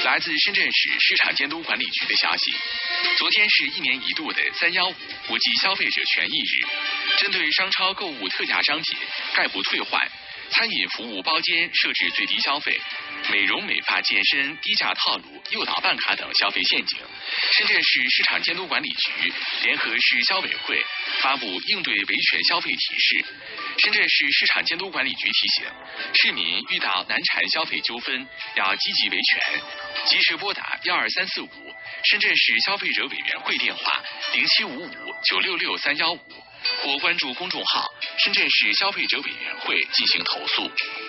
来自深圳市市场监督管理局的消息，昨天是1年1度的315国际消费者权益日，针对商超购物特价商品概不退换，餐饮服务包间设置最低消费，美容美发健身低价套路诱导办卡等消费陷阱。深圳市市场监督管理局联合市消委会发布应对维权消费提示。深圳市市场监督管理局提醒市民遇到难缠消费纠纷要积极维权，及时拨打12345深圳市消费者委员会电话0755966315，或关注公众号深圳市消费者委员会进行投诉。